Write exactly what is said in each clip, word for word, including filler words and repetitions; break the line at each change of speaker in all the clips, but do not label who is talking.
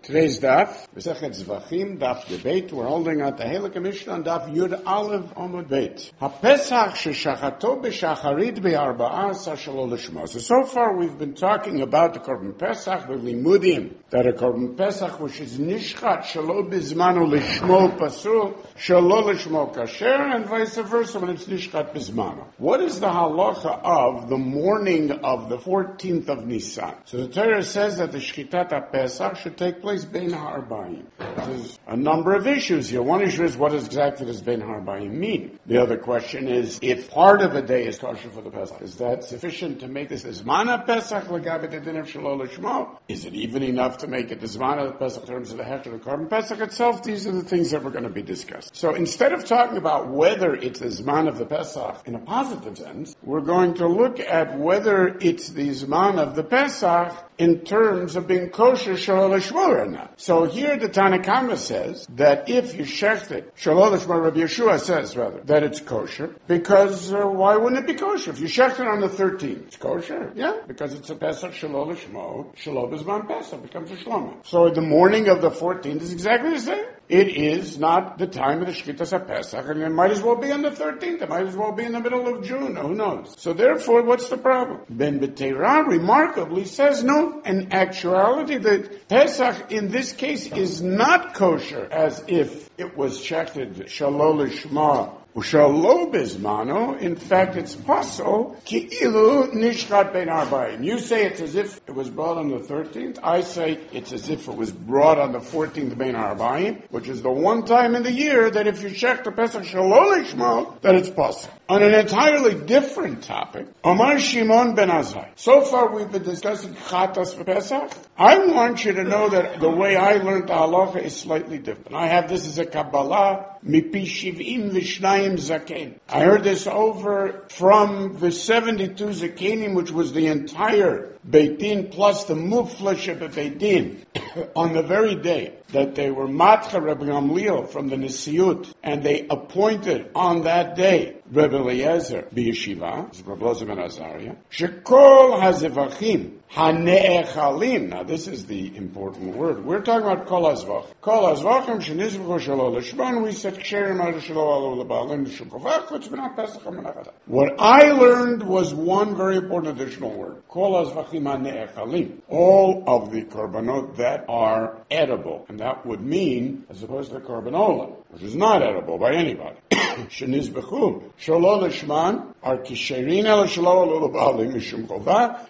Today's daf, Mesechet Zvachim, daf debate. We're holding out the Halakha Mishnah on daf Yud Aleph Amud Beit. HaPesach sheshachato b'shacharit be'arba'asar shelo lishma. So, so far we've been talking about the Korban Pesach, the limudim, that a Korban Pesach which is nishchat shelo bizmanu lishmo pasul, shelo lishmo kasher, and vice versa when it's nishchat bizmanu. What is the halacha of the morning of the fourteenth of Nisan? So the Torah says that the Shchitat HaPesach should take place Bein HaArbaim. There's a number of issues here. One issue is what exactly does Bein HaArbaim mean? The other question is, if part of a day is kosher for the Pesach, is that sufficient to make this Zman HaPesach l'gabe the din of Shelo Lishmo? Is it even enough to make it the Zman HaPesach in terms of the Heter of Korban Pesach itself? These are the things that we're going to be discussed. So instead of talking about whether it's the Zman of the Pesach in a positive sense, we're going to look at whether it's the Zman of the Pesach in terms of being kosher Shelo Lishmo or not. So here the Tanakama says that if you shecht it, Shelo Lishmo, Rabbi Yeshua says rather, that it's kosher, because uh, why wouldn't it be kosher? If you shecht it on the thirteenth, it's kosher, yeah, because it's a Pesach Shelo Lishmo, Shelo B'zman Pesach, becomes a Shlomo. So the morning of the fourteenth is exactly the same. It is not the time of the Shchitas HaPesach, and it might as well be on the thirteenth, it might as well be in the middle of June, who knows? So therefore, what's the problem? Ben B'Teirah remarkably says no. In actuality, the Pesach in this case is not kosher, as if it was shechted Shelo Lishma. Ushalo bizmano, in fact, it's possible, ki'ilu nishchat bein arbaim. You say it's as if it was brought on the thirteenth. I say it's as if it was brought on the fourteenth bein arbaim, which is the one time in the year that if you check the Pesach Shelo Lishma, that it's possible. On an entirely different topic, Omar Shimon ben Azai. So far we've been discussing Chatas for Pesach. I want you to know that the way I learned the halacha is slightly different. I have this as a Kabbalah, mipi shiv'im v'shnayim zaken. I heard this over from the seventy-two zakenim, which was the entire Beit Din plus the muflash of Beit Din, on the very day that they were matcha Rebbe Gamliel from the Nesiut, and they appointed on that day Rebbe Eliezer b'yeshiva, Rebbe Eliezer ben Azariah, shekol hazevachim hane'echalim. Now this is the important word. We're talking about kol hazvach. Kol hazvachim shenizvchu shelo lishman. We said ksherim al shelo alu lebalim shukavach v'tzvina pesach ha'menachata. What I learned was one very important additional word. Kol hazvachim hane'echalim. All of the korbanot that are edible. And that would mean, as opposed to the korbanola, which is not edible by anybody. Shenizbechu shelo lishman are kisherin el shelo alu lebalim mishum kova.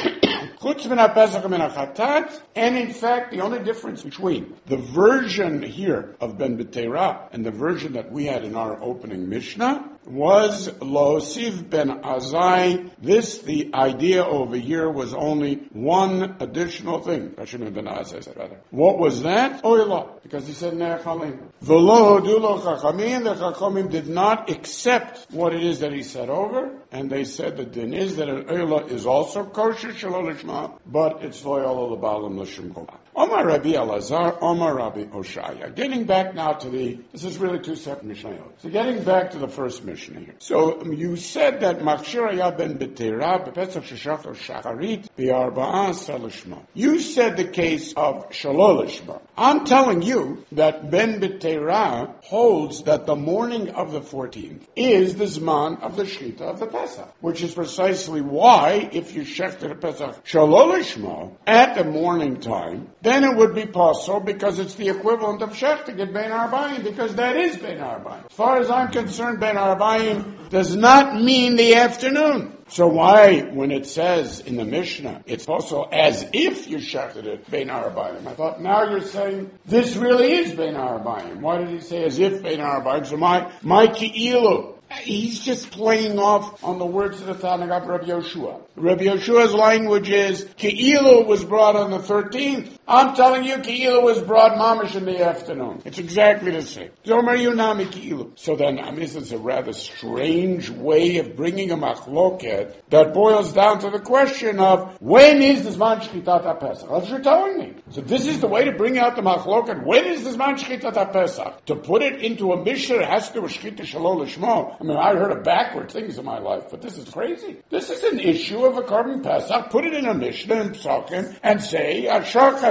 And in fact, the only difference between the version here of Ben B'Teirah and the version that we had in our opening Mishnah was Lo Siv Ben Azai. This, the idea over here, was only one additional thing. I shouldn't have been Azai, said rather. What was that? Oila, because he said Ne'echalim. V'lo dulo chachamim, the chachamim did not accept what it is that he said over, and they said the din is that an oila is also kosher, shelo lishma, but it's loyal l'balim l'shum kol. Omar Rabbi Elazar, Omar Rabbi Hoshaya. Getting back now to the, this is really two separate Mishnayot. So getting back to the first Mishnah here. So um, you said that Machshir Haya ben B'Teirah, B'Pesach Sheshach Shacharit, B'Arba'asar Lishma. You said the case of Shelo Lishma. I'm telling you that Ben B'Teirah holds that the morning of the fourteenth is the Zman of the Shechita of the Pesach, which is precisely why, if you shechted a Pesach Shelo Lishma at the morning time, then it would be possible because it's the equivalent of shechting at Ben Arbaim, because that is Ben Arbaim. As far as I'm concerned, Ben Arbaim does not mean the afternoon. So why, when it says in the Mishnah, it's also as if you shechted it Ben Arbaim? I thought, now you're saying this really is Ben Arbaim. Why did he say as if Ben Arbaim? So my, my ki'ilu. He's just playing off on the words of the Tanakh Rabbi Yoshua. Rabbi Yoshua's language is, Ki'ilu was brought on the thirteenth. I'm telling you, Ki'ilu was brought mamish in the afternoon. It's exactly the same. Zomer Yunami Ki'ilu. So then, I mean, this is a rather strange way of bringing a machloket that boils down to the question of, when is the Zman Shchitat HaPesach? That's what you're telling me. So this is the way to bring out the machloket. When is the Zman Shchitat HaPesach? To put it into a Mishnah, it has to do a Shchita Shelo Lishma. I mean, I heard of backward things in my life, but this is crazy. This is an issue of a Korban Pesach. Put it in a Mishnah and Psakim and say, Ashachat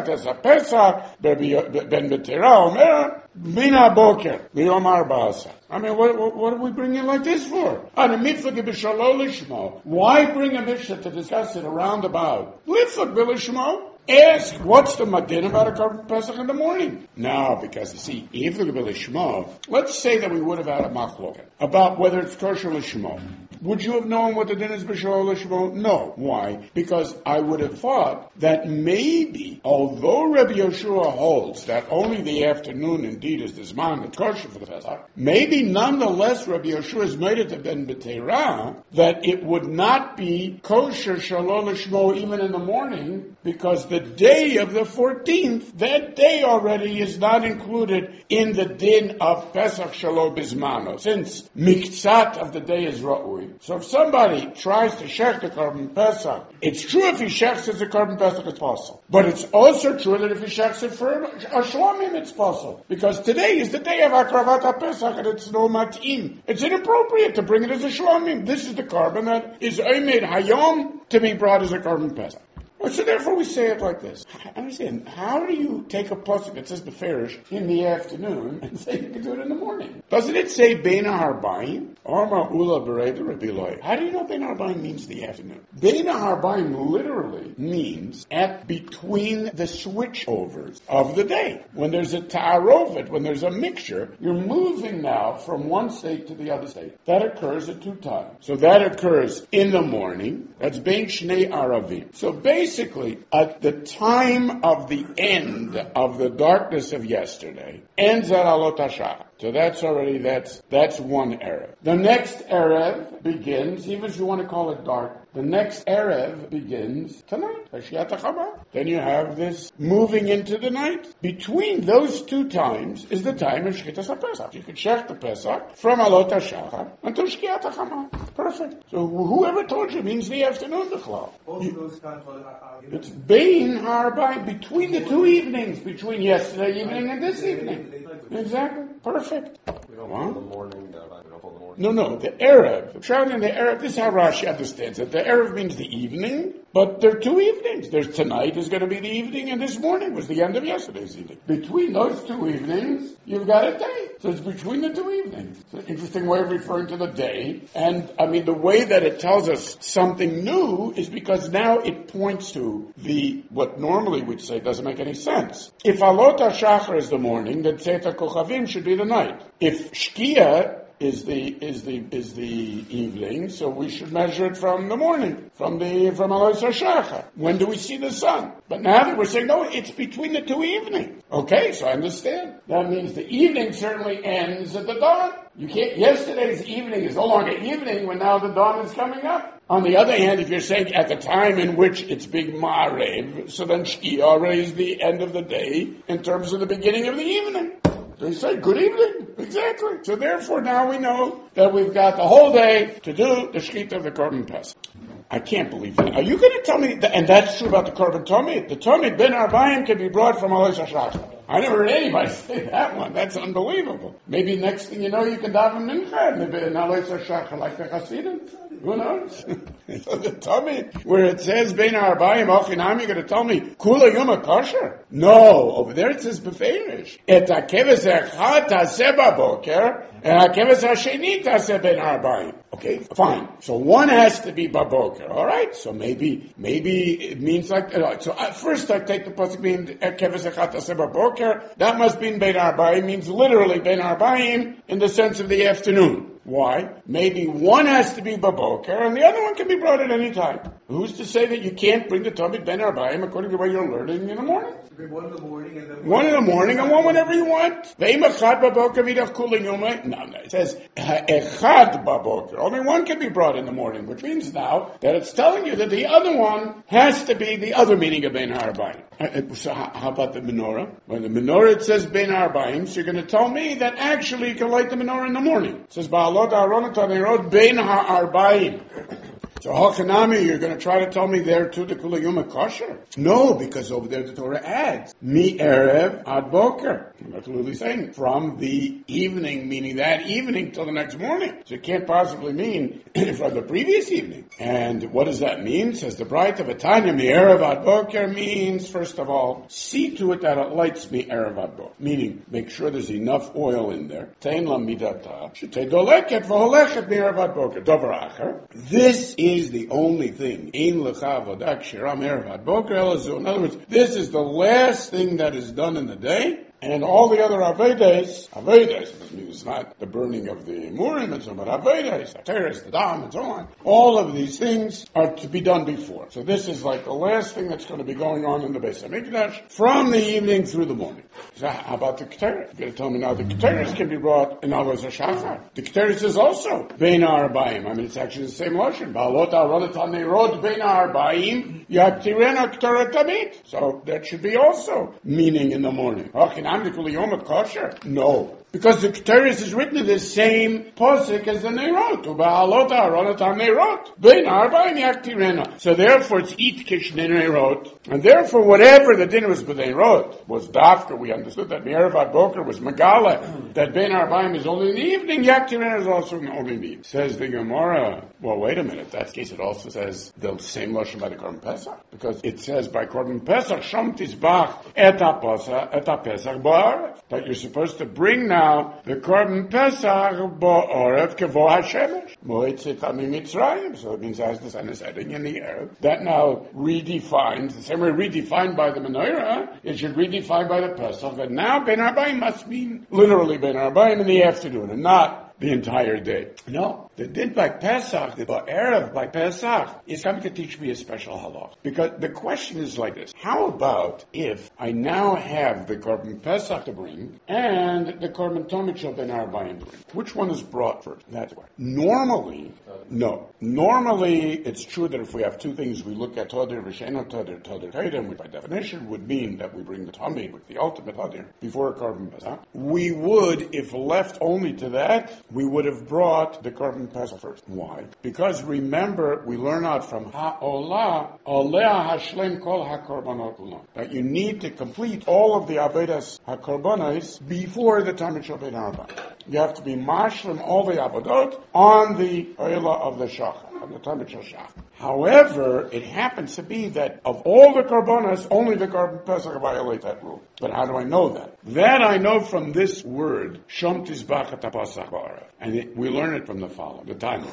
Pesach, as a Pesach, Ben Betera Omer, Bina Boker, Biyom Arba'asa. I mean, what, what, what are we bringing like this for? On a mitzvah b'shalol lishmo. Why bring a mitzvah to discuss it around about? Lifak b'lishmo. Ask, what's the madin about a korban pesach in the morning? No, because you see, ifak b'lishmo. Let's say that we would have had a machloket about whether it's kosher lishmo. Would you have known what the din is b'shalol lishmo? No. Why? Because I would have thought that maybe, although Rabbi Yeshua holds that only the afternoon indeed is the zman that's kosher for the pesach, maybe nonetheless Rabbi Yeshua has made it to ben b'teira that it would not be kosher shalol lishmo even in the morning, because the day of the fourteenth, that day already is not included in the din of Pesach Shalom Bismano, since miktzat of the day is ra'ui. So if somebody tries to shech the korban Pesach, it's true if he shechs it as a korban Pesach, it's possible. But it's also true that if he shechs it for a Shlomim, it's possible. Because today is the day of Akravat HaPesach, and it's no mat'im. It's inappropriate to bring it as a Shlomim. This is the korban that is oimed hayom to be brought as a korban Pesach. So therefore we say it like this. I understand. How do you take a pasuk that says beferish in the afternoon and say you can do it in the morning? Doesn't it say bein harbayim? Arma ula bereda Rabbi Eloi. How do you know bein harbayim means the afternoon? Bein harbayim literally means at between the switchovers of the day. When there's a ta'arovet, when there's a mixture, you're moving now from one state to the other state. That occurs at two times. So that occurs in the morning. That's bein shnei aravim. So basically, Basically, at the time of the end of the darkness of yesterday, ends at Alot HaShachar. So that's already, that's, that's one Erev. The next Erev begins, even if you want to call it dark, the next Erev begins tonight. Then you have this moving into the night. Between those two times is the time of Shchitas HaPesach. You can shech the Pesach from Alot HaShachar until Shkiat HaChama. Perfect. So whoever told you means the afternoon, the Chlau. It's Bein Harbayim, between the two evenings, between yesterday evening and this evening. Exactly. Perfect.
We don't hold the morning. Uh, we don't hold the morning.
No, no. The Erev. Shouting the Erev. This is how Rashi understands it. The Erev means the evening, but there are two evenings. There's tonight is going to be the evening, and this morning was the end of yesterday's evening. Between those two evenings, you've got a day. So it's between the two evenings. It's an interesting way of referring to the day. And, I mean, the way that it tells us something new is because now it points to the, what normally we'd say doesn't make any sense. If Alot HaShachar is the morning, then Tzeta Kochavim should be the night. If Shkia is the is the is the evening, so we should measure it from the morning, from the from Alot HaShachar. When do we see the sun? But now that we're saying no, it's between the two evenings. Okay, so I understand. That means the evening certainly ends at the dawn. You can't. Yesterday's evening is no longer evening when now the dawn is coming up. On the other hand, if you're saying at the time in which it's big Ma'arev, so then Shkia already is the end of the day in terms of the beginning of the evening. They say, good evening. Exactly. So therefore now we know that we've got the whole day to do the Shechita of the Korban Pesach. I can't believe that. Are you going to tell me that? And that's true about the Korban Tomid. The Tomid Ben Arbayim can be brought from Alot HaShachar. I never heard anybody say that one. That's unbelievable. Maybe next thing you know, you can daven mincha in Alot HaShachar like the Hasidim. Who knows? So the Tomid, where it says Ben Arbayim Ochinam, you're going to tell me Kula Yoma Kosher? No, over there it says Beferish. Et HaKeves Echad Taseh Baboker, and HaKeves HaSheni Taseh Ben Arbayim. Okay, fine. So one has to be Baboker, all right? So maybe, maybe it means like, uh, so at first I take the pasuk mean Keves Echad Taseh Baboker. That must be Ben Arbayim, means literally Ben Arbayim in the sense of the afternoon. Why? Maybe one has to be Baboker and the other one can be brought at any time. Who's to say that you can't bring the Tomid Ben Arbayim according to what you're learning in the morning?
One in the morning and then
one in the morning and one whenever you want. No, no, it says Echad Baboker. Only one can be brought in the morning, which means now that it's telling you that the other one has to be the other meaning of Ben Arbayim. Uh, so how about the menorah? When the menorah it says Ben Arbayim, so you're going to tell me that actually you can light the menorah in the morning. It says Ba'alot Aaron Tanerot Ben Ha'arbayim. So Hachanami, you're going to try to tell me there too the Kula Yuma kosher? No, because over there the Torah adds Mi Erev Ad Boker. That's literally saying from the evening, meaning that evening till the next morning. So it can't possibly mean from the previous evening. And what does that mean? Says the Bright of Atanya, Mi Erev Ad Boker means, first of all, see to it that it lights Mi Erev Ad Boker. Meaning, make sure there's enough oil in there. Tein la midata. Shetei doleket v'holechet Mi Erev Ad Boker. Dover acher. This is the only thing. Ein lecha avodah ksheira Mi Erev Ad Boker elazu. In other words, this is the last thing that is done in the day. And all the other Avedes, Avedes, this means not the burning of the Murim and so on, but Avedes, the Teres, the Dam, and so on. All of these things are to be done before. So this is like the last thing that's going to be going on in the Beis HaMikdash from the evening through the morning. So how about the Keteris? You're going to tell me now the Keteris can be brought in Avos HaShachar. The Keteris is also Bein HaArbaim. I mean, it's actually the same Lashon. Ba'alot ha'aronet ha'neirot Bein HaArbaim Yaktirena Keteret Tamid. So that should be also meaning in the morning. Okay, kosher? No. Because the Keteris is written in the same posik as the Neirot. So therefore it's Eat Kish Neirot. And therefore whatever the dinner was with Neirot was Dafka. We understood that Me'erev Ad Boker was Megala. That Ben Arbaim is only in the evening. Yaktirena is also only in the evening. Says the Gemara, well wait a minute. That's the case it also says the same Lashon by the Korban Pesach. Because it says by Korban Pesach, Shom Tizbach et ha-Pesach et ha-Pesach ba'arev. That you're supposed to bring now the Korban Pesach ba'arev kevo ha-shemesh. Moetzet ha-Mitzrayim. So it means as the sun is setting in the air. That now redefines, the same way redefined by the Menorah, it should redefine by the Pesach. That now Ben Arbaim must mean literally Ben Arbaim in the afternoon and not the entire day. No, the din by Pesach, the Erev by Pesach, is coming to teach me a special halach. Because the question is like this. How about if I now have the Korban Pesach to bring and the Korban Tomid Shel Ben Arbaim to bring? Which one is brought first? That's why. Normally, no. Normally, it's true that if we have two things, we look at Todir, Rishena Todir, Todir Tatum, which by definition would mean that we bring the Tomid, with the ultimate Todir, before a Korban Pesach. We would, if left only to that, we would have brought the Korban Pesach first. Why? Because remember, we learn out from Ha'olah, Oleh Hashlem Kol HaKorbanot Kulon, that you need to complete all of the Avedas HaKorbanos before the time of Shel Ben Arbaim. You have to be mashlim all the Avodot on the Oila of the Shachar, on the time of Shachar. However, it happens to be that of all the Korbanos, only the Korban Pesach violate that rule. But how do I know that? That I know from this word, Shom Tizbach et ha-Pesach ba'arev. And it, we learn it from the following, the time.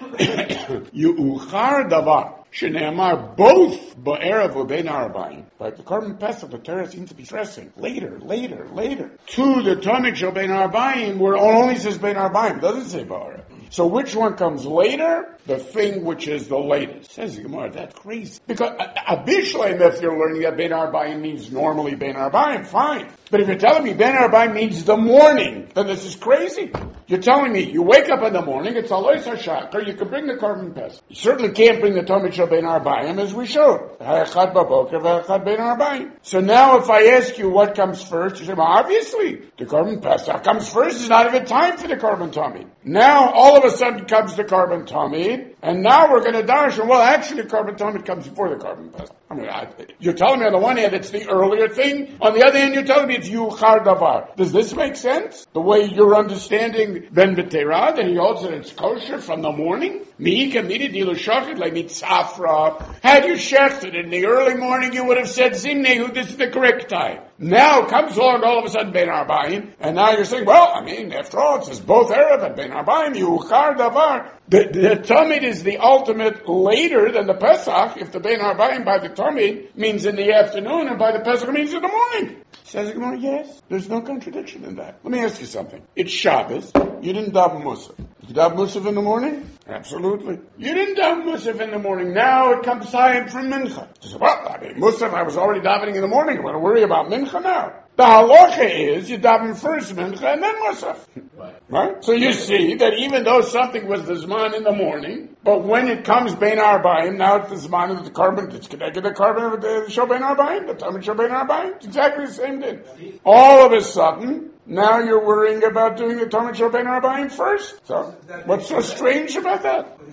Yu'uchar davar, shene'amar both ba'erev u'bein ha'arbaim. But the Korban Pesach, the Torah seems to be stressing later, later, later. To the Tomid Shel Ben Arbaim, where it only says Ben Arbaim, doesn't say ba'arev. So which one comes later? The thing which is the latest. Says the Gemara, that's crazy. Because Abishleim, if you're learning that Ben Arbaim means normally Ben Arbaim, fine. But if you're telling me Ben Arbaim means the morning, then this is crazy. You're telling me you wake up in the morning, it's Alois HaShachar, you can bring the Korban Pesach. You certainly can't bring the Tomid Shel Ben Arbaim as we showed. Ha'echad baboker v'echad Ben Arbaim. So now if I ask you what comes first, you say, well, obviously, the Korban Pesach comes first. It's not even time for the Korban Tomid. Now, all of a sudden comes the Korban Tomid, and now we're going to dash, well, actually the Korban Tomid comes before the Korban Pesach. I mean, I, you're telling me on the one hand it's the earlier thing, on the other hand you're telling me it's Yuchar Davar. Does this make sense? The way you're understanding Ben B'Teirah, that he holds that it's kosher from the morning? Mi'ika midi dilu shachid like mitzafra. Had you shechted in the early morning, you would have said Zimnehu, this is the correct time. Now comes along all of a sudden Ben Arbaim, and now you're saying, well, I mean, after all, it says both Erev and Ben Arbaim, Yuchar Davar. The, the Tomid is the ultimate later than the Pesach, if the Ben Arbaim by the Tomid means in the afternoon, and by the Pesach means in the morning. Says the Gemara, yes, there's no contradiction in that. Let me ask you something. It's Shabbos, you didn't daven Musaf. Did you daven Musaf in the morning? Absolutely. You didn't daven Musaf in the morning, now it comes time from Mincha. You say, well, I mean, Musaf, I was already davening in the morning, I'm going to worry about Mincha now. The halacha is you daven first Mincha and then Musaf. Right. Right? So you see that even though something was the Zman in the morning, but when it comes Ben Arbaim, now it's the Zman of the Korban, it's connected to the Korban of the Shel Ben Arbaim, the Tomid Shel Ben Arbaim. It's exactly the same thing. All of a sudden, now you're worrying about doing the Tomid Shel Ben Arbaim first? So, what's so strange about that?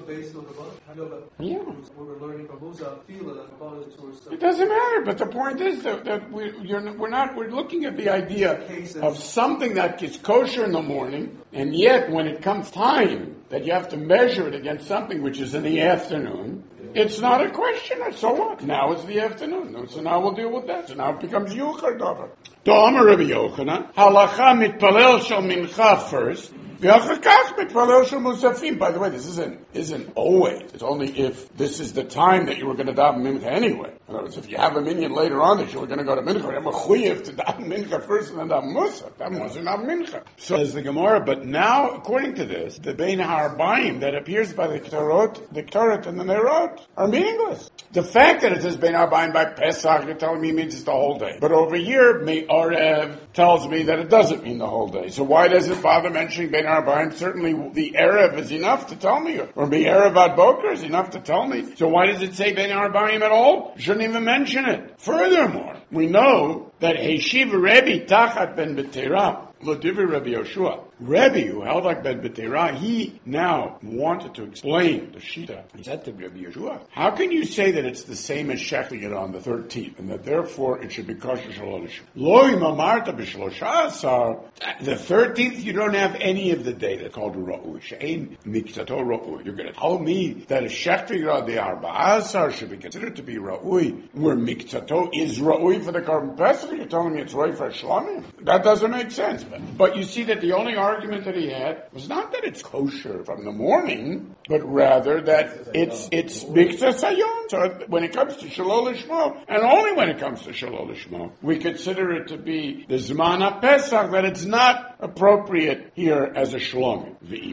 based on the Bible. I know that
Yeah.
we were learning from Musa, Fila, about it was.
It doesn't matter, but the point is that, that we, you're, we're not, we're looking at the idea of something that is kosher in the morning, and yet when it comes time that you have to measure it against something which is in the afternoon, it's not a question. So what? Now it's the afternoon. So now we'll deal with that. So now it becomes Yuchar Dover. Do'amar Rabbi Yochanan, halacha mitpalel shel mincha first, v'achakach mitpalel shel musafim. By the way, this isn't, isn't always. It's only if this is the time that you were going to daven mincha anyway. In other words, if you have a minyan later on that you were going to go to mincha, you have a chuyev to daven mincha first and then daven musaf. Daven musaf, not mincha. So says the Gemara, but now, according to this, the Bein HaArbaim that appears by the Ketorot, the Ketoret and the Nerot are meaningless. The fact that it says Bein HaArbaim by Pesach, you're telling me means it's the whole day. But over here, Me'arev tells me that it doesn't mean the whole day. So why does it bother mentioning Bein HaArbaim? Certainly the Erev is enough to tell me, or Me'arev ad Boker is enough to tell me. So why does it say Bein HaArbaim at all? Shouldn't even mention it. Furthermore, we know that Heshiv Rebbe Tachat ben Betera, L'divrei Rabbi Yoshua. Rebbe, who held like Ben Betera, he now wanted to explain the Shita. He said to Rabbi Yoshua, how can you say that it's the same as shechting it on the thirteenth, and that therefore it should be kosher shalosh? Lo im amarta b'shlosha asar. The thirteenth, you don't have any of the day that's called Ra'ui. She'ein miktato Ra'ui. You're going to tell me that a shechting on the arba asar should be considered to be Ra'ui, where miktato is Ra'ui for the Korban Pesach? You're telling me it's Ra'ui for Shlamim? That doesn't make sense. But, but you see that the only argument that he had was not that it's kosher from the morning, but rather that it's it's mikta sayom. So when it comes to shalol lishmo, and only when it comes to shalol lishmo, we consider it to be the zman ha-pesach, that it's not appropriate here as a shlomim.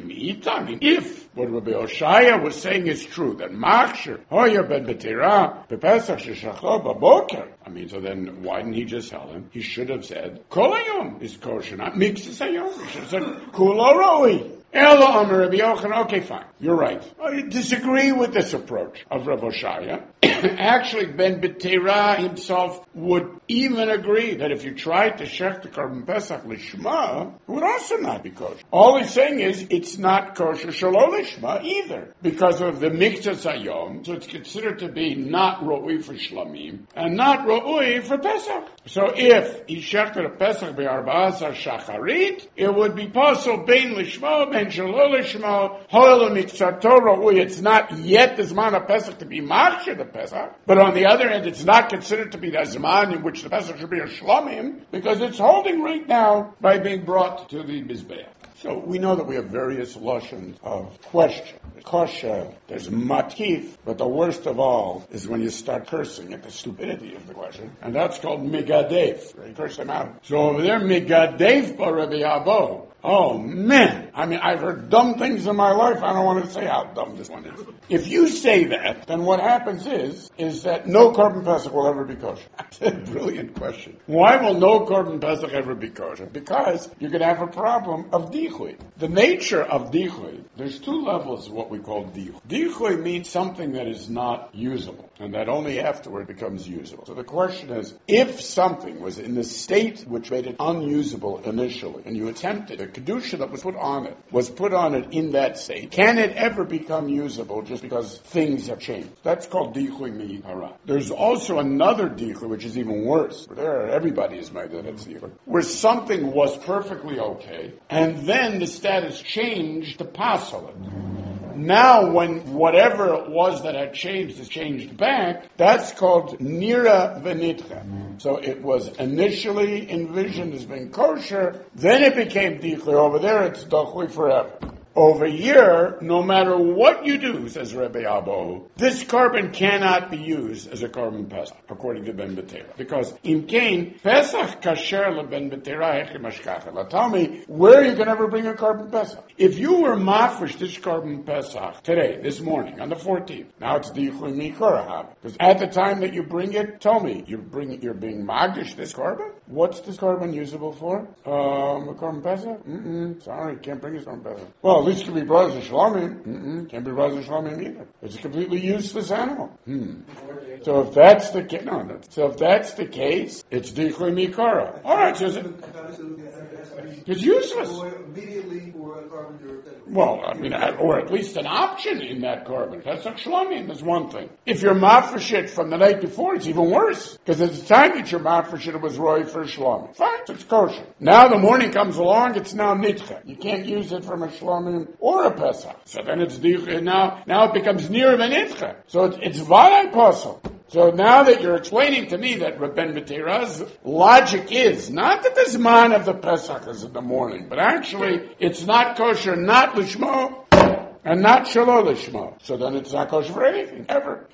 If what Rabbi Oshaya was saying is true, that machshir hoya ben betira bepesach sheshachlo baboker. I mean, so then why didn't he just tell him? He should have said kol hayom is kosher, not mikta sayom. He should have said kulo roi. Ela Amar Rabbi Yochanan. Okay, fine. You're right. I disagree with this approach of Rav Oshaya. Actually, Ben Betera himself would even agree that if you tried to shech the Korban Pesach lishma, it would also not be kosher. All he's saying is it's not kosher shalol lishma either, because of the mikta sayom. So it's considered to be not ro'ui for shlamim and not ro'ui for Pesach. So if he shechted a Pesach be'arba'asar shacharit, it would be possible bein lishma ben shalol lishma ho'el miktato ro'ui. It's not yet the zman of Pesach to be machshir the Pesach. But on the other hand, it's not considered to be the Zman in which the Pesach should be a Shlomim, because it's holding right now by being brought to the Mizbeach. So we know that we have various lashons of question. Kosher, there's matif, but the worst of all is when you start cursing at the stupidity of the question, and that's called migadef. You curse them out. So over there, migadef ba Rabbi Abo. Oh man, I mean, I've heard dumb things in my life. I don't want to say how dumb this one is. If you say that, then what happens is, is that no Korban Pesach will ever be kosher. That's a brilliant question. Why will no Korban Pesach ever be kosher? Because you're going to have a problem of dichui. The nature of dichui, there's two levels of what we call dichui. Dichui means something that is not usable, and that only afterward becomes usable. So the question is, if something was in the state which made it unusable initially, and you attempted, the kedusha that was put on it was put on it in that state, can it ever become usable just because things have changed? That's called dichui mi'ikara. There's also another dichui which is even worse. There, everybody is made that it's dichui, where something was perfectly okay, and then the status changed to passel it. Now, when whatever it was that had changed is changed back, that's called nira v'nitcha. So it was initially envisioned as being kosher, then it became dichui. Over there, it's dachui forever. Over here, no matter what you do, says Rebbe Abo, this carbon cannot be used as a carbon pesach, according to Ben Betera. Because in Cain, Pesach kasher le Ben Betera hechim ashkacha. Tell me, where you can ever bring a carbon pesach? If you were mafresh this carbon pesach today, this morning, on the fourteenth, now it's dichui mikora. Because at the time that you bring it, tell me, you bring you're being magish this carbon? What's this carbon usable for? Um, a carbon pesach? Mm-mm. Sorry, can't bring his carbon pesach. Well, at least it can be brought as a shlamim. Mm-mm. Can't be brought as a shlamim either. It's a completely useless animal. Hmm. So if that's the case, no, no. So if that's the case, it's dichui mikara. All right, so it, it's useless.
Immediately for a carpenter.
Well, I mean, or at least an option in that carbon. That's a shlamim. That's one thing. If you're mafresh it from the night before, it's even worse. Because at the time that you're mafresh it, it was roy for a shlamim. Fine, it's kosher. Now the morning comes along, it's now nitcha. You can't use it from a shlamim or a pesach. So then it's now now it becomes near of a nitcha. So it's, it's vaday posel. So now that you're explaining to me that Rabben Betira's logic is not that the Zman of the Pesach is in the morning, but actually it's not kosher, not lishmo, and not shelo lishmo. So then it's not kosher for anything, ever.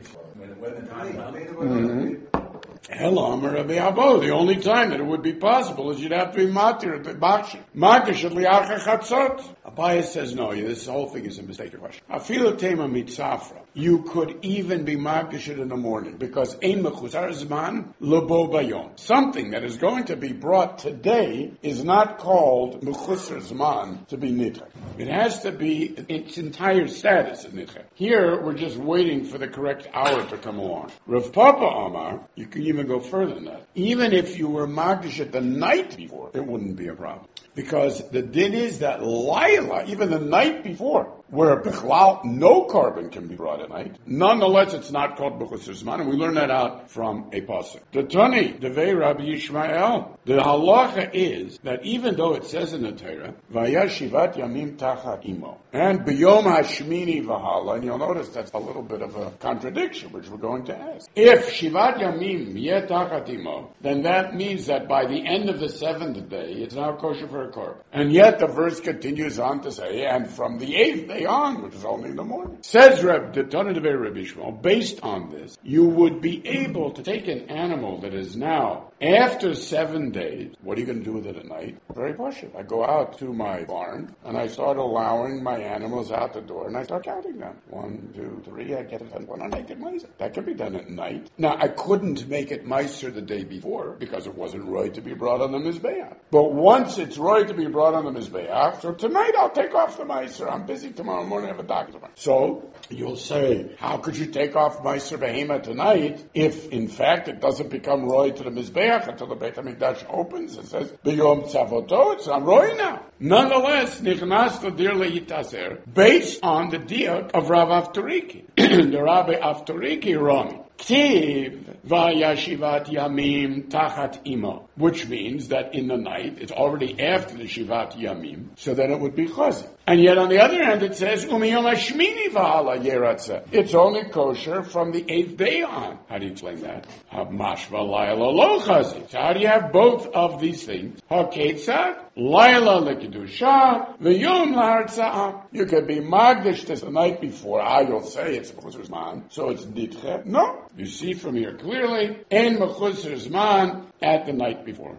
Mm-hmm. Hello, Rabbi Abo. The only time that it would be possible is you'd have to be matir at the bakshim. Magish at liacha chatzot. Abaye says no. This whole thing is a mistaken question. Afilu tema mitzafra. You could even be magish in the morning because ein mechuzar zman lebo bayom. Something that is going to be brought today is not called mechuzar zman to be nidcha. It has to be its entire status of nidcha. Here we're just waiting for the correct hour to come along. Rav Papa Amar, you can even go further than that. Even if you were magdish at the night before, it wouldn't be a problem. Because the din is that Laila, even the night before, where Bichlal, no carbon can be brought at night. Nonetheless, it's not called B'chusar Zman, and we learn that out from a pasuk. The Tani, Devei Rabbi Yishmael, the halacha is that even though it says in the Torah, Vaya Shivat Yamim Tachat Imo, and B'yom Hashmini V'hala, and you'll notice that's a little bit of a contradiction, which we're going to ask. If Shivat Yamim Yeh Tachat Imo, then that means that by the end of the seventh day, it's now kosher for a korban. And yet the verse continues on to say, and from the eighth day on, which is only in the morning. Says Reb, the Tana Devei Rabbi Yishmael, based on this, you would be able to take an animal that is now after seven days. What are you going to do with it at night? Very poshut. I go out to my barn and I start allowing my animals out the door and I start counting them. One, two, three. I get it done. One, I make it meiser. That can be done at night. Now I couldn't make it meiser the day before because it wasn't right to be brought on the mizbeach. But once it's right to be brought on the mizbeach, so tonight I'll take off the meiser. I'm busy tomorrow morning. I have a doctor. So you'll say, how could you take off meiser behema tonight if in fact it doesn't become roy to the mizbeach until the Beit HaMikdash opens? It says b'yom tzavoto. It's not roy now. Nonetheless, nichnas l'dir le'yitaser based on the diak of Rav Avtoriki. The Rabbi Avtoriki Rami. Tiv vayashivat yamim tachat imo, which means that in the night it's already after the shivat yamim, so that it would be chazi. And yet on the other hand it says umiyom hashmini v'hala yeratza. It's only kosher from the eighth day on. How do you explain that? Mashva layla lo chazi. So how do you have both of these things? Haketzad layla lekidusha v'yom la'artzah. You could be magdish this the night before. Ah, you'll say it's mechuzar zman, so it's nidche. No. You see from here clearly, en mechuzar zman at the night before.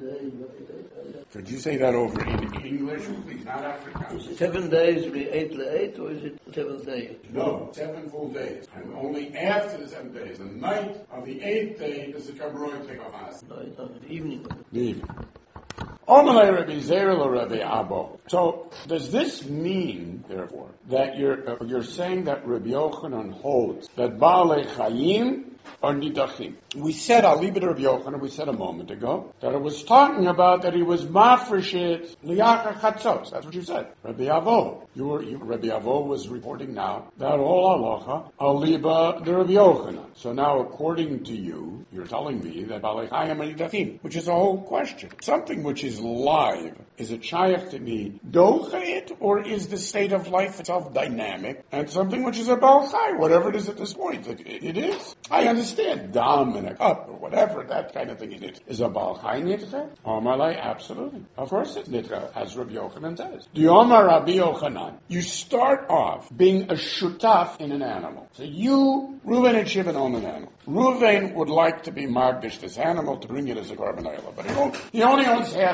Could you say that over in English, please, not Afrikaans?
Seven days be eight to eight, or is it seventh day?
No, seven full days. And only after the seventh days, the night of the eighth day, does the Kabbalah take off.
No, no, the evening.
The evening. So, does this mean, therefore, that you're uh, you're saying that Rabbi Yochanan holds that Baalei Chayim are nidachim? We said, I'll leave it to Rabbi Yochanan, we said a moment ago, that it was talking about that he was mafreshit liyacha chatzos. That's what you said. Rabbi Avo. You were, you, Rabbi Avo was reporting now that all halacha aliba the Rabbi Yochanan. So now, according to you, you're telling me that Baalei Chayim are nidachim, which is a whole question. Something which is live, is it shaykh to be dochait, or is the state of life itself dynamic? And something which is a Baal Chai, whatever it is at this point, it, it is. I understand dam and a cup or whatever, that kind of thing it is. Is a Baal Chai nitcha? Omalai, absolutely. Of course it's nitcha, as Rabbi Yochanan says. The Omar Rabbi Yochanan, you start off being a shutaf in an animal. So you, Reuven and Shimon own an animal. Reuven would like to be magdish this animal to bring it as a korban oila, but he, he only owns half of it.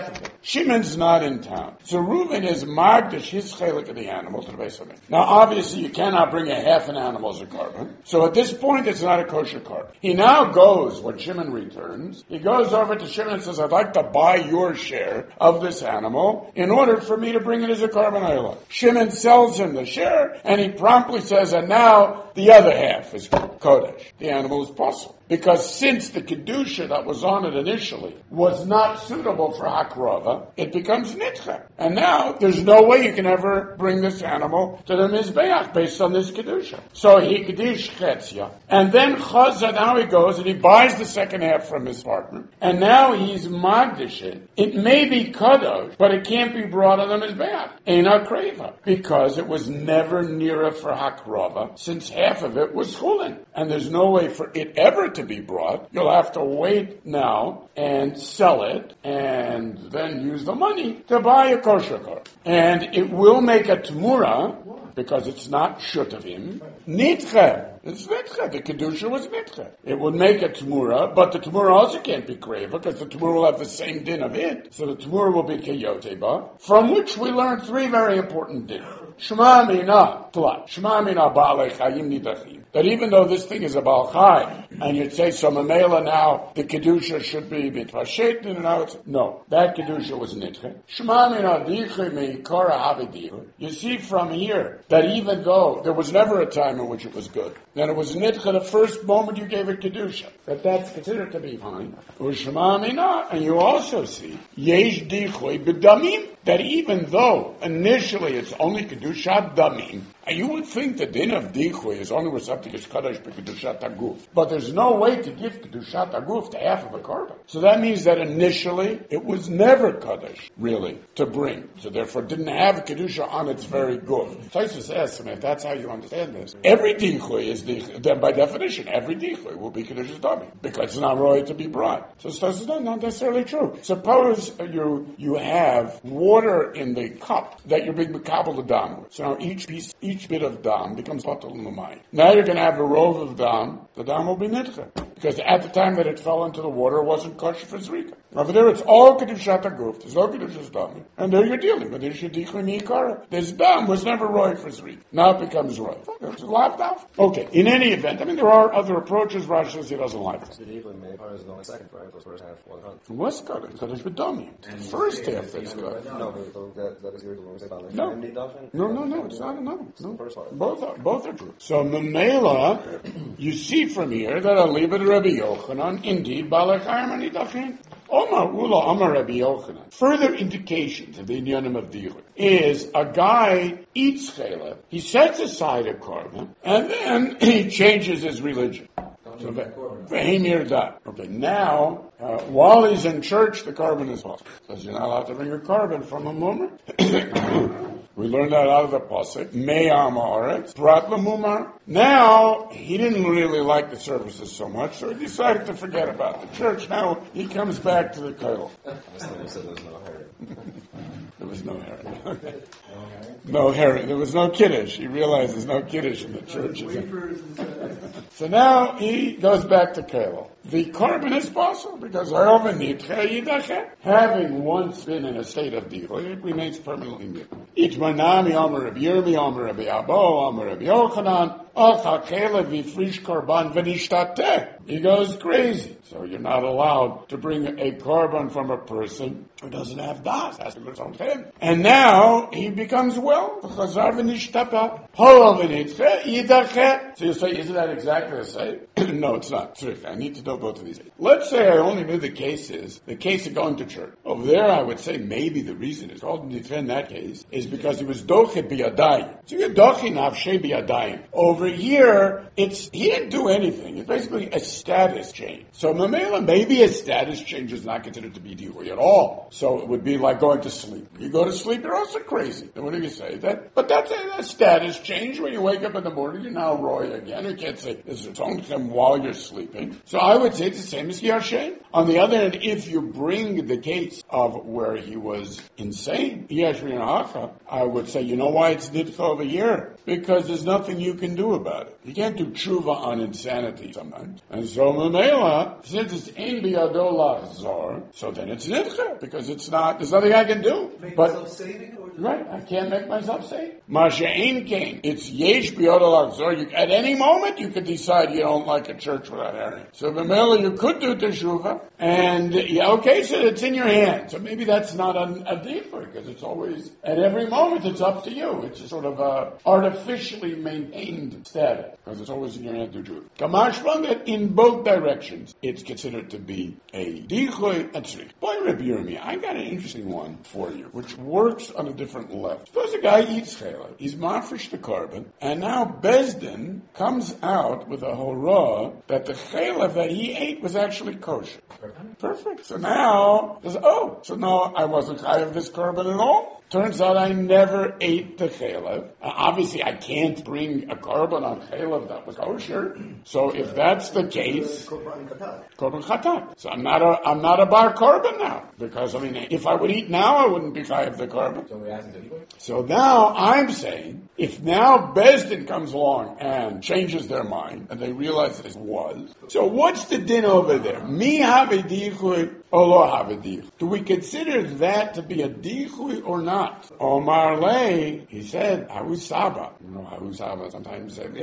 Shimon's not in town. So Reuven is magdish his chelik of the animal to the base of it. Now, obviously, you cannot bring a half an animal as a carbon. So at this point, it's not a kosher carbon. He now goes, when Shimon returns, he goes over to Shimon and says, I'd like to buy your share of this animal in order for me to bring it as a carbon oil. Shimon sells him the share, and he promptly says, and now the other half is kodesh. The animal is possible. Because since the kedusha that was on it initially was not suitable for hakrava, it becomes nitcha. And now there's no way you can ever bring this animal to the mizbeach based on this kedusha. So he kedish chetzia, and then chazah. Now he goes and he buys the second half from his partner, and now he's magdish it. It may be kadosh, but it can't be brought on the mizbeach. Eina kreva, because it was never nearer for hakrava, since half of it was chulin, and there's no way for it ever to be brought. You'll have to wait now and sell it and then use the money to buy a kosher car. And it will make a tmura because it's not shutavim. Nitche. It's nitche. The kedusha was nitche. It would make a tmura, but the tmura also can't be kreva because the tmura will have the same din of it. So the tmura will be keyoteba, from which we learn three very important din. Shema mina, plat. Shema mina ba'alei chayim nidachim. That even though this thing is a Baal Chai, and you'd say, so Mamela now, the Kedusha should be Mitvashet, and now it's, no, that Kedusha was Nitche. Shema min adichi meikara havidihu. You see from here, that even though there was never a time in which it was good, then it was Nitche the first moment you gave it Kedusha, that that's considered to be fine. Ushema mina, and you also see, Yesh dichui b'damim, that even though initially it's only Kedusha damim, and you would think the din of dichui is only with something is kaddish b'kedushat haguf, but there's no way to give kedushat haguf to half of a carbon. So that means that initially it was never kaddish, really, to bring. So therefore, it didn't have kedusha on its very guf. Taisus asks him if that's how you understand this. Every dichui is dichui. Then by definition, every dichui will be kedusha's dummy because it's not right to be brought. So Taisus, no, not necessarily true. Suppose you you have water in the cup that you're being mekabel the dam with. So now each piece. Each Each bit of dam becomes batal l'mayim. Now you're going to have a rove of dam. The dam will be nitcha. Because at the time that it fell into the water, it wasn't kosher for zrika. Over there, it's all kedushat haguf. There's no kedushat dam. And there you're dealing with this shedichim yikara. This dam was never roy for zrika. Now it becomes roy. It's laughed off. Okay. In any event, I mean, there are other approaches. Rashi says he doesn't like it. What's kaddish? Kaddish b'dami. First half that's good. No, no, no, no. It's not enough. No. Both are, both are true. So Mamela, you see from here that Aliba Rabbi Yochanan, indeed, Balachayim and Nidachin. Omar Ula Omar Rabbi Yochanan. Further indications of the Inyanim of Dihur is a guy eats chaleb, he sets aside a carbon, and then he changes his religion. So, okay, now, uh, while he's in church, the carbon is off. Because you're not allowed to bring a carbon from a moment. We learned that out of the pasuk. Me'am haaretz prat l'mumar. Now he didn't really like the services so much, so he decided to forget about the church. Now he comes back to the kotel. There was no herod. No herod. There was no kiddush. He realized there's no kiddush in the church. So now he goes back to kotel. The carbon is possible because having once been in a state of dihur, it remains permanently new. Each manami Amar Rabbi Yirmi, Amar Rabbi Abo, Amar Rabbi Yochanan, he goes crazy. So you're not allowed to bring a carbon from a person who doesn't have das, has to go on him. And now he becomes well. So you say, isn't that exactly the same? No, it's not. I need to know both of these. Let's say I only knew the cases, the case of going to church. Over there, I would say maybe the reason it's called nitche in that case is because he was doche biyadayim. So you're doche nafshe biyadayim. Over here, it's he didn't do anything. It's basically a status change. So mamela, maybe a status change is not considered to be dihur at all. So it would be like going to sleep. You go to sleep, you're also crazy. What do you say? That, but that's a, a status change. When you wake up in the morning, you're now roy again. You can't say this is only while you're sleeping. So I would say it's the same as Yashen. On the other hand, if you bring the case of where he was insane, I would say, you know why it's nidcha over here? Because there's nothing you can do about it. You can't do tshuva on insanity sometimes. And so Mamela, since it's ein biyado lachzor, so then it's nidcha, because it's not, there's nothing I can do.
Make
But
yourself saving or
right, I can't make myself say. Masha ein kain. It's yesh biyado lachzor. You, at any moment you could decide you don't like a church without hearing. So Mamela, you could do teshuva, and yeah, okay, so it's in your hand. So maybe that's not a, a deeper, because it's always, at every moment it's up to you. It's a sort of a artificially maintained status, because it's always in your hand to do it. Kamashvan, that in both directions, it's considered to be a dichoy and tzrich. Boy, Rabbi Yirmiyah, I got an interesting one for you, which works on a different level. Suppose a guy eats chayla, he's mafresh the carbon, and now Bezdin comes out with a horah that the chayla that he ate was actually kosher. Perfect. So now, oh, so now I wasn't chayav this carbon at all? Turns out I never ate the chaylev. Uh, obviously, I can't bring a carbon on chaylev that was kosher. So if that's the case, korban chatat. So I'm not a I'm not a bar carbon now, because I mean, if I would eat now, I wouldn't be chayav the carbon. So now I'm saying, if now Bezdin comes along and changes their mind and they realize that it was, so what's the din over there? Mi have a dichui or lo have a dichui? Do we consider that to be a dichui or not? Omar Lay, he said, Hahu Saba. You know, Hahu Saba sometimes said,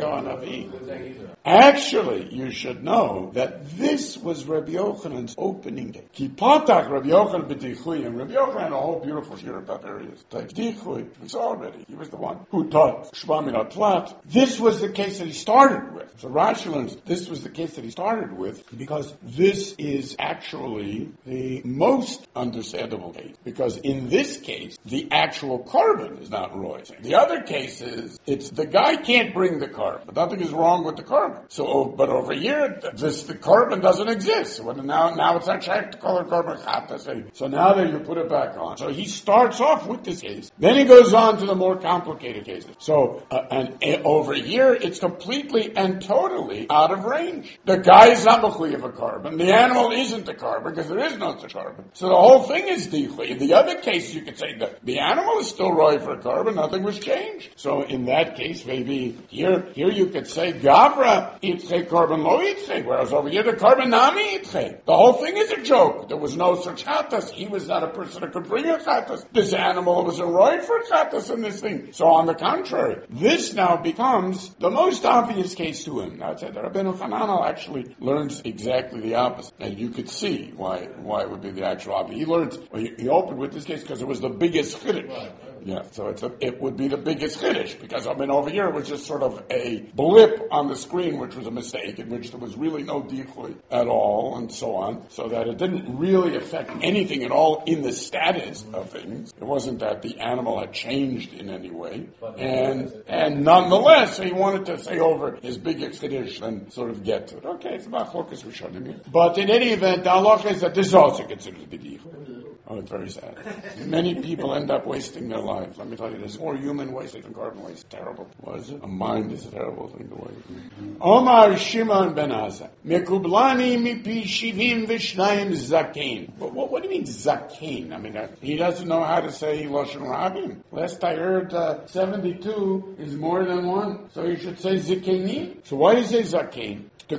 actually, you should know that this was Rabbi Yochanan's opening day. Ki patach Rabbi Yochanan b'dichui, and Rabbi Yochanan had a whole beautiful shir about various types. Dichui, we saw already. He was the one who taught Shema Minat Tlat. This was the case that he started with. So Rashi learns this was the case that he started with because this is actually the most understandable case. Because in this case, the actual carbon is not roy. The other case is, it's the guy can't bring the carbon. Nothing is wrong with the carbon. So, but over here, this, the carbon doesn't exist. So now, now it's not checked to call it carbon chata. So now that you put it back on. So he starts off with this case. Then he goes on to the more complicated cases. So, uh, and uh, over here, it's completely and totally out of range. The guy is not mechui of a carbon. The animal isn't the carbon because there is no such carbon. So the whole thing is dichui. In the other case, you could say that the animal is still roy for a carbon. Nothing was changed. So in that case, maybe here, here you could say Gavra itche carbon lo itche, whereas over here the carbon nami itche. The whole thing is a joke. There was no such chatas. He was not a person that could bring a chatas. This animal was a roy for chatas in this thing. So on the contrary, this now becomes the most obvious case to him. Now, the Rabbeinu Hananel actually learns exactly the opposite, and you could see why why it would be the actual opposite. He learned. Well, he, he opened with this case because it was the biggest chiddush. Yeah, so it's a, it would be the biggest chiddush, because I mean over here it was just sort of a blip on the screen, which was a mistake, in which there was really no dichui at all, and so on, so that it didn't really affect anything at all in the status of things. It wasn't that the animal had changed in any way, and and nonetheless he wanted to say over his biggest chiddush and sort of get to it. Okay, it's about focus we showed him. But in any event, the halacha is that this is also considered to be dichui. Oh, it's very sad. Many people end up wasting their life. Let me tell you, there's more human waste than carbon waste. Terrible. What is it? A mind is a terrible thing to waste. Omar Shimon ben Azza. Mekublani mipi shivim v'shnayim zakein. What, what, what do you mean zakein? I mean, uh, he doesn't know how to say Lashon Rabim. Last I heard, uh, seventy-two is more than one. So you should say zikenim. So why do you say zakein? They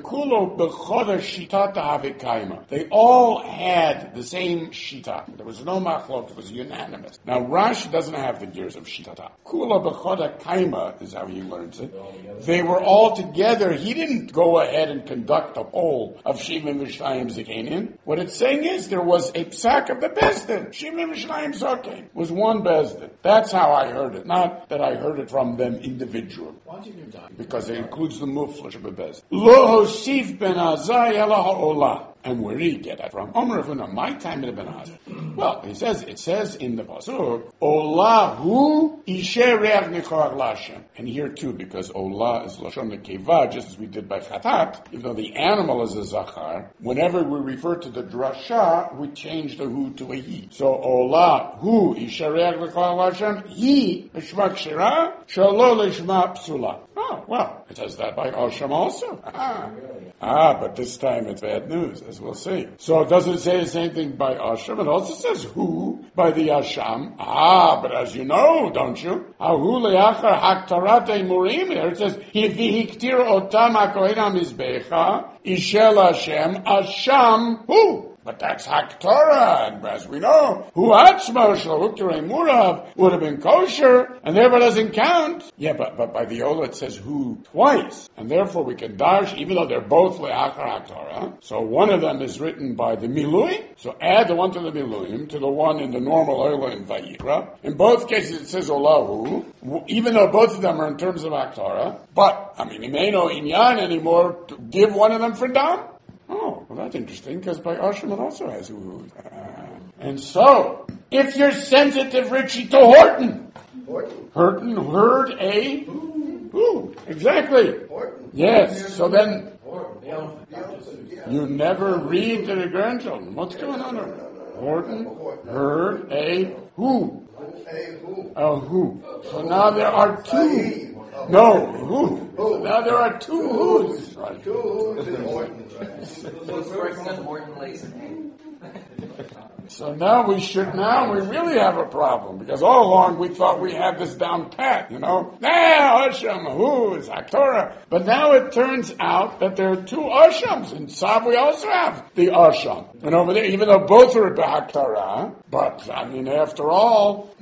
all had the same shita. There was no machlok. It was unanimous. Now Rashi doesn't have the gears of shitata. Kula b'choda kaima is how he learns it. They were all together. He didn't go ahead and conduct a poll of Shimon v'shnayim zikenim. What it's saying is there was a psak of the bezdin. Shimon v'shnayim zakein was one bezdin. That's how I heard it. Not that I heard it from them individually. Because it includes the muflash of a bezdin. Sif ben Azai ela ha'olah. And where did he get that from? Omer Ravuna, my time in the Ben Azai. Well, he says, it says in the pasuk, Olah hu isher reach nichor lashem. And here too, because Olah is lashon nekeva, just as we did by chatat, even though the animal is a zachar, whenever we refer to the drasha, we change the hu to a he. So Olah hu isher reach nichor lashem, he lishma kshira, shalo lishma psula. Oh, well, it says that by Osham also. Ah. Ah, but this time it's bad news, as we'll see. So it doesn't say the same thing by Asham. It also says who by the Asham. Ah, but as you know, don't you? Ahu leachar haktarate murim. Here it says he vihiktir otam hakohen hamizbecha ishel Hashem Asham who. But that's Haktorah, and as we know, who Atzma Shlohuktere Murav would have been kosher, and therefore doesn't count. Yeah, but, but by the Ola it says who twice, and therefore we can dash, even though they're both Le'achar Haktorah. So one of them is written by the Milui, so add the one to the Miluim to the one in the normal Ola in Vayikra. In both cases it says Olahu, even though both of them are in terms of Haktorah. But, I mean, it may no inyan anymore to give one of them for Dam. Oh, well that's interesting, because by Asham it also has Uhu. Uh, and so, if you're sensitive, Richie, to Horton.
Horton.
Horton heard a... Who? Exactly.
Horton.
Yes, so then...
Horton.
You never read to the grandchildren. What's going on here? Horton heard a who?
A who?
A who. So now there are two... No, who? So now there are two who's. Right.
Two who's in Horton.
So now we should, now we really have a problem, because all along we thought we had this down pat, you know. Now, Asham, who is Haktorah? But now it turns out that there are two Ashams. In Sav we also have the Asham. And over there, even though both are Haktorah, but, I mean, after all,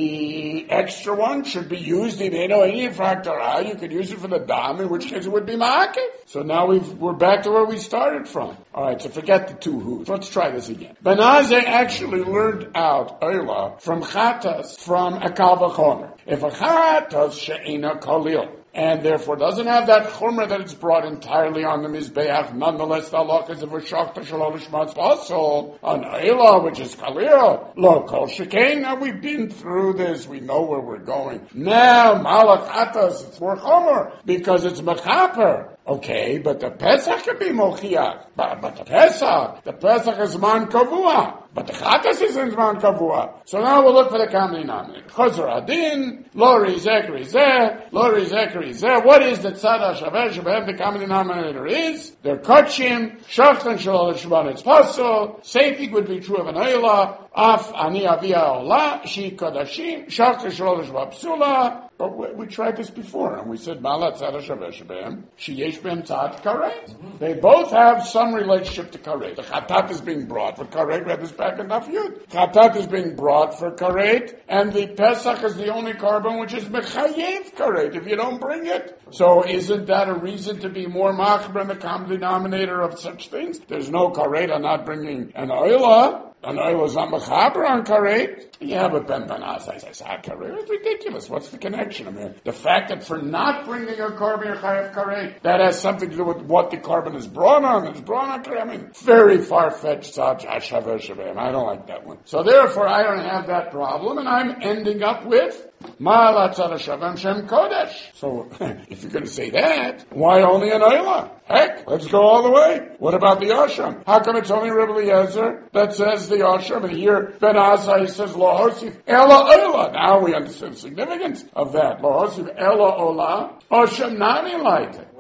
the extra one should be used in Eno Eni for Haktorah. You could use it for the Dam, in which case it would be Ma'akev. So now we've, we're back to where we started from. Alright, so forget the two who's. Let's try this again. Benazeh actually learned out Eila from Chatas from a Kal V'chomer. If a Chatas she'ena Kalil, and therefore doesn't have that chumrah that it's brought entirely on the Mizbeach, nonetheless the halach is of a shachta shalol lishmatz basol, an Eila, which is Kalil, lo kol shekain. Now we've been through this, we know where we're going. Now, Malach Chatas, it's more chomer, because it's mechaper. Okay, but the Pesach can be mochiach. But, but the Pesach, the Pesach is man kavua. But the Chatas is in man kavua. So now we'll look for the common denominator. Chazar adin, lo rizek rizeh, lo rizek rizeh. What is the tzad ha-shaveh shebehem the common denominator is? They're kachim, shachtan shalol l'shman it's pasul. Same thing would be true of an Eila. Af ani avia ola, shi kodashim, shachtan shalol l'shman psula. But we, we tried this before, and we said, Malat Tzad HaShaveh Shebehem, Sheyesh Behem Tzad Karet. They both have some relationship to Karet. The Chatat is being brought for Karet, read this back in Daf Yud. Chatat is being brought for Karet, and the Pesach is the only carbon which is Mechayev Karet, if you don't bring it. So isn't that a reason to be more machber in the common denominator of such things? There's no Karet on not bringing an Oila. An oil is not mechaber on karet. Yeah, but Ben Banaz says karet. It's ridiculous. What's the connection? I mean, the fact that for not bringing a carbon you're chayav karet, that has something to do with what the carbon is brought on. It's brought on karet. I mean, very far-fetched. Tzad hashaveh shaveh. I don't like that one. So therefore, I don't have that problem, and I'm ending up with Ma'alat Tzad HaShaveh Shem Kodesh. So, if you're going to say that, why only an oila? Heck, let's go all the way. What about the Asham? How come it's only Rebbe Eliezer that says the Asham, and here Ben Azai says Lo Hosif Ela Ola? Now we understand the significance of that. Lo Hosif Ela Ola. Asham Nani like it.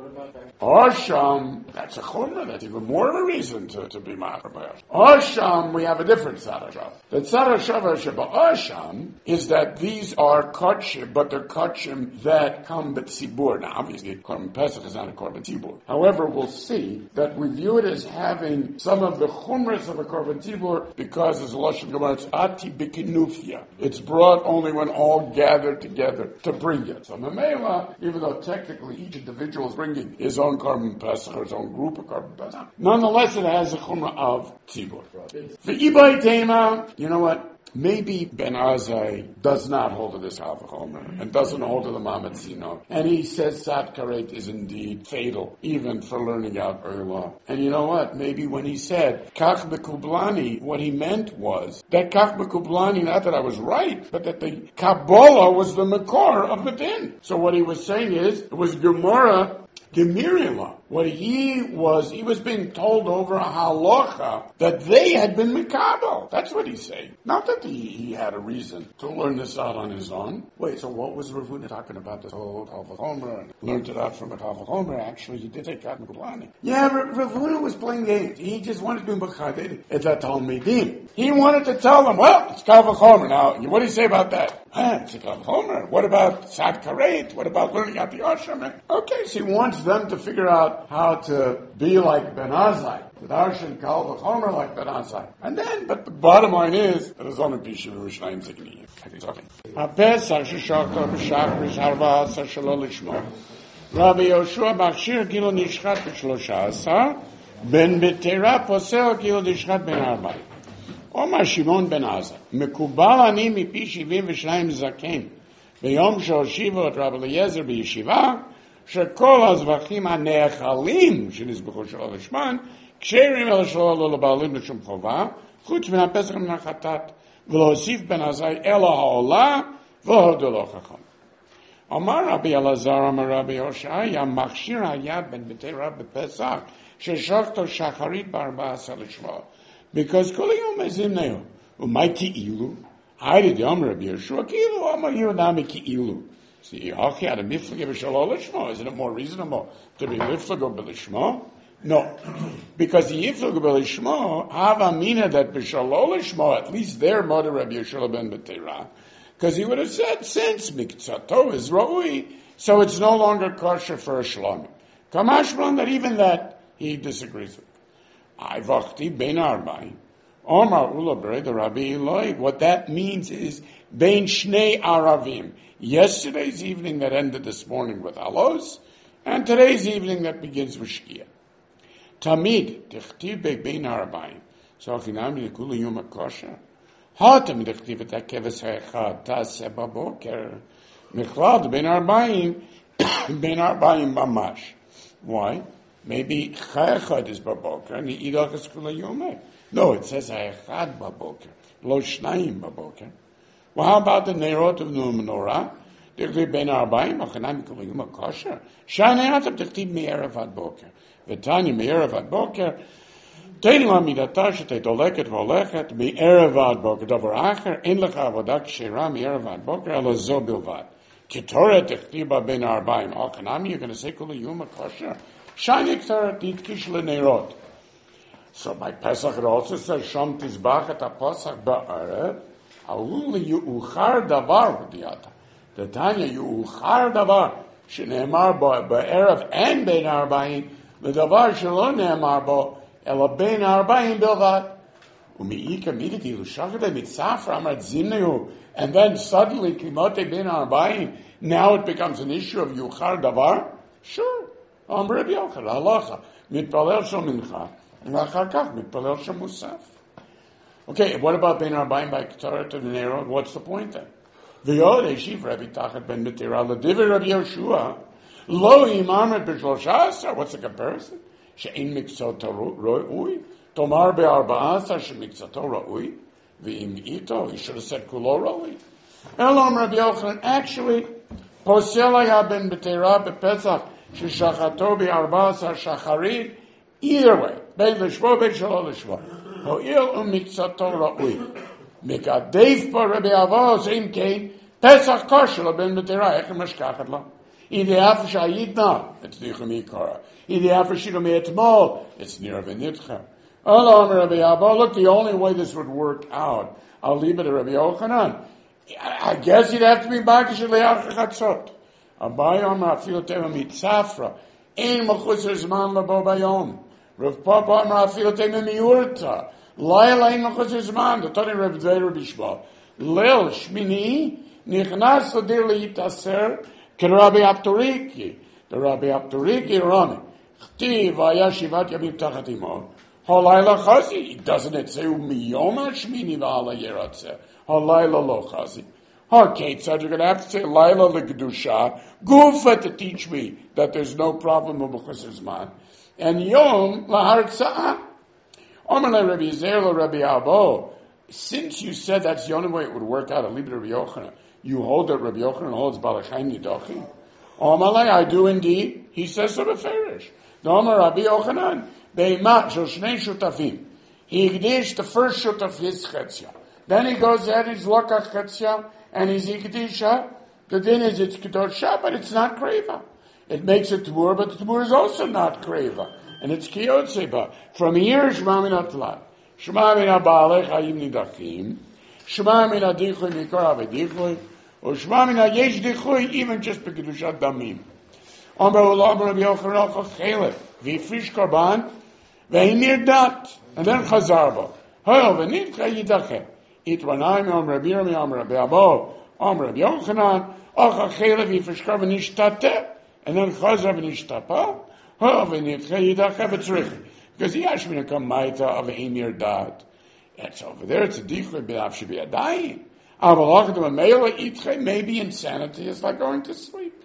Asham, that's a chumrah, that's even more of a reason to, to be machar by Asham. Asham, we have a different tzad hashavah. The tzad hashavah sheba Asham is that these are kachim, but they're kachim that come b'tzibur. Now, obviously, Korban Pesach is not a Korban Tzibur. However, we'll see that we view it as having some of the chumras of a Korban Tzibur because, as Lashon Gemara, it's ati b'kinufia. It's brought only when all gather together to bring it. So, Mamela, even though technically each individual is bringing his own Korban Pesach or his own group of Korban Pesach, nonetheless, it has a chumrah of Tzibur. For Ibai Tema, you know what? Maybe Ben Azai does not hold to this Kal V'chomer and doesn't hold to the Mamet Sino. And he says Tzad Karet is indeed fatal, even for learning out Eila. And you know what? Maybe when he said Kach B'Kublani, what he meant was that Kach B'Kublani, not that I was right, but that the Kabbalah was the Makor of the din. So what he was saying is, it was Gemara Gemirila. What he was, he was being told over a halacha that they had been mikabel. That's what he's saying. Not that he, he had a reason to learn this out on his own. Wait, so what was Rav Huna talking about this whole Kal V'chomer and learned it out from a Kal V'chomer? Actually, he did take out in Kulani. Yeah, Rav Huna was playing games. He just wanted to be mechaded at that Talmidim. He wanted to tell them, well, it's Kal V'chomer. Now, what do you say about that? Ah, it's a Kal V'chomer. What about Sad Karet? What about learning out the Ashram? Okay, so he wants them to figure out how to be like Ben Azai. The Darshan Kal V'chomer like Ben Azai. And then, but the bottom line is, that is only Bishim Yerushalayim Zikni. Exactly. HaPesach sheshachto b'shachris harva asa shelo lishmo. Rabbi Yoshua Machshir kilo nishchat b'shlosha asa, ben betera posel kilo nishchat ben arba'im. Omar Shimon ben Azai. Mekubal ani mipi shivim v'shnayim zaken. B'yom she'oshivu et Rabbi Eliezer b'yeshiva, שכל הזבחים הנאכלים שנזבחו שלא לשמן, כשרים אלה שלא לא לבעלים לשום חובה, חוץ מן הפסח מן החטאת, ולהוסיף בן עזאי אלא העולה, והודו לא חכם. אמר רבי אלעזר, אמר רבי הושעיה, מכשיר היד בין בתי רב בפסח, ששחטו שחרית בארבע עשר לשבוע. Because כל היום מזימנהו, ומאי כאילו? היידי דאמר רבי יהושע, כאילו, אמר יהודה מכאילו. See, isn't it more reasonable to be liflago b'lishmo? No, because the liflago b'lishmo have a mina that b'shalol lishmo, at least their mother Rabbi Yeshua ben Betera, because he would have said since mikzato is roi, so it's no longer kosher for a shlomim. Kamashman that even that he disagrees with. I vachti ben arba'im. Omar ula bereda Rabbi Eloi. What that means is bein shnei aravim. Yesterday's evening that ended this morning with halos, and today's evening that begins with shkia. Tamid tichtiv bein arba'im. So chinam likulu yom kosher. Ha tamid tichtiv et hakeves ha'echad taseh baboker. Mechlad bein arba'im bein arba'im mamash. Why? Maybe cha'echad is baboker and the idach is kula yomeh. No, it says ha'echad baboker, lo shnayim baboker. Well, how about the Neirot of the Menorah? Tichtiv ben arba'im, achanam kula yom kosher. Shanei atam tichtiv me'erev ad boker. V'tanya me'erev ad boker. Tein la midata shetei doleket v'olechet me'erev ad boker. Davar acher, en lecha avodah kshera me'erev ad boker, elo zo bilvad. Ketoret tichtiv ben arba'im. Achanam, you're going to say kula yom kosher? Shanei ketoret titkish le'neirot. So by Pesach it also says Sham Tizbach et HaPesach ba'arev Ha'ul yu'uchar davar v'diyata. The Tanya yu'uchar davar shene'emar ba'arev and bein arba'im v'davar shelo ne'emar bo ela bein arba'im bilvad. U'mi'ika miditi l'shachadeh mitzafra amar tzimnehu, and then suddenly kimote bein arba'im, now it becomes an issue of yu'uchar davar? Sure. Am Rabbi Yochanan halacha mitpalel shel mincha. Okay, what about Ben Arba'im by Ketara to the Nero? What's the point then? V'yod eshiv Rabbi Tachat ben Betera l'divrei Rabbi Yoshua lo imamet b'shlosha asar. What's the comparison? She'in mikzato ra'ui tomar be'arba'a asar she'mikzato ra'ui v'im ito. He should have said kulo ra'ui. Elom Rabbi Yochanan actually posel haya ben Betera b'Pesach she'shachato be'arba'a asar shacharit. Either way, bein l'shvo, bein shelo l'shvo. Ho'il u'mikzato ra'ui. Mikadev pa Rabbi Avos, im kein, Pesach kosher ben Betera, echem mashkachat lo. Idi afer shayitna, it's nichem ikara. Idi afer shidom etmol, it's nir v'nitcha. Allah Rabbi Avos, look, the only way this would work out, I'll leave it to Rabbi Yochanan. I guess you'd have to be bakish le'ach chatzot. Abai Amar afil tema mitzafra, ein machutzer zman labo bayom. Rav Papa Amar afil tema miurta. Laila ein machutzer zman. The Tani Rav Dveir Bishba. Leil shmini nichnas ladir leitaser ke Rabbi Aptoriki. The Rabbi Aptoriki Rami. Chtiv vaya shivat yamim tachat imo. Halayla chazi. Doesn't it say umiyoma shmini v'ala yeratzeh? Halayla lo chazi. Okay, so you're going to have to say Laila l'Kedusha, Gufa to teach me that there's no problem with B'chus Zman, and Yom l'Hartzah. Omer Rabbi Zer Rabbi Abo. Since you said that's the only way it would work out, I'll leave it to Rabbi Yochanan. You hold that Rabbi Yochanan holds Balachayim Nidochim. Omer I do indeed. He says so to Ferish. Domer Rabbi Yochanan, Be'ima shel shnei shutafim. He Hikdish the first shutaf his chetzia. Then he goes ahead and he's lokach chetzia, and he's Hikdisha. The din is it's kedosha, but it's not kreva. It makes it tibur, but the tibur is also not kreva. And it's kiyotzeba. From here, Shema min atlat. Shema min ha-ba'alei chayim nidachim. Shema min ha-dichui mikor ha-v'dichui. Or Shema min ha-yesh dichui, even just b'kedushat damim. Omer ulam Rabbi Yochanan chachelef. V'yifrish korban. V'hinir dat. And then chazarbo. Hoyol v'nitcha yidachem. Itwanayim om Rabbi Yirmi om Rabbi Abo. Om Rabbi Yochanan. Ochachelef v'yifrish korban nishtateh. And then chazar v'nishtapa. Because he actually come maita of Emir Dad. It's over there, it's a dichri, but should be a dying. Maybe insanity is like going to sleep.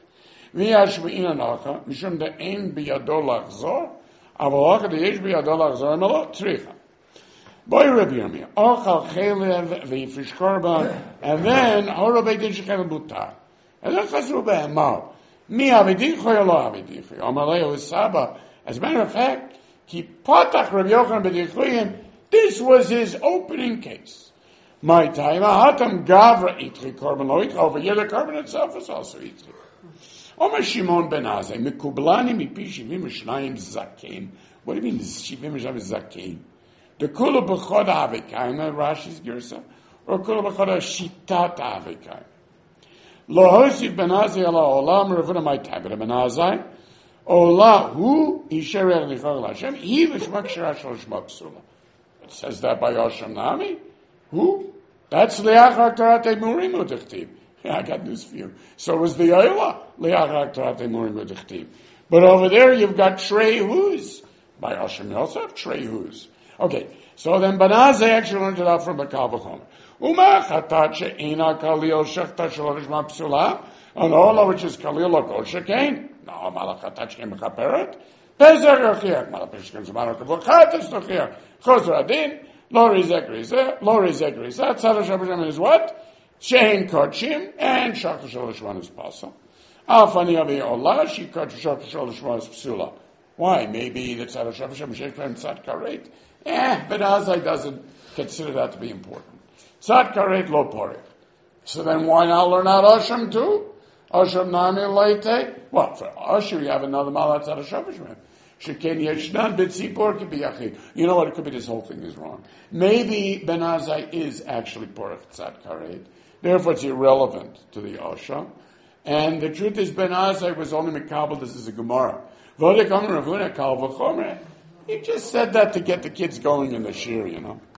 Mishum de ein biyado lachzor, avalach de yesh biyado lachzor, melot tricha. Boy Rabbi Yirmiyah, ochal chelev v'yifish korban, and then horo beidin shechel butar. And then chazru be'emar. Mi avidichoy or lo avidichoy. Amalei Saba. As a matter of fact, he patach Rabbi Yochanan b'dichoyim. This was his opening case. My time, hatam gavra itri korban lo itri. Over here, the korban itself is also itri. Omer Shimon ben Azai mikublani mipi shivim mishnayim zakein. What do you mean shivim mishnayim zakein? The kula b'chod avikaim, Rashi's girsa, or kula b'chod shitat avikaim. Lo hosif ben Azai ala olam revuna my tabit ben Azai. Ola hu yisherel nichol Hashem. He v'shmak shirash l'shmak psula. It says that by Hashem Nami. Who? That's liachar tarate murim u'tichtiv. I got news for you. So was the Yola liachar tarate murim u'tichtiv. But over there you've got trei hus. By Hashem you also have trei hus. Okay. So then Ben Azai actually learned it out from the Kal V'chomer. Uma chatat she'ena kalil shechta shelo nishma psula, and all which is kalil lo kol shekain. No, malach chatat she'en mechaperet. Pezer yochiach, malach peshken zman okavur chatas yochiach. Chosr adin, lo rizek rizeh, lo rizek rizeh. Tzad Hashem is what? She'en kodshim, and shechta shelo nishma is pasa. Afani avi olah, she kodsh shechta shelo nishma is psula. Why? Maybe the Tzad Hashem shechta tzad karet. Eh, Ben Azai doesn't consider that to be important. Tzad karet lo porich. So then why not learn out Hashem too? Hashem nami leite. Well, for Hashem you have another malat tzad Hashem. Sheken yeshnan b'tzipor ki b'yachid. You know what? It could be this whole thing is wrong. Maybe Ben Azai is actually porich tzad karet. Therefore it's irrelevant to the Hashem. And the truth is Ben Azai was only mekabel. This is a Gemara. V'odek amar Ravuna kal v'chomer. He just said that to get the kids going in the shir, you know.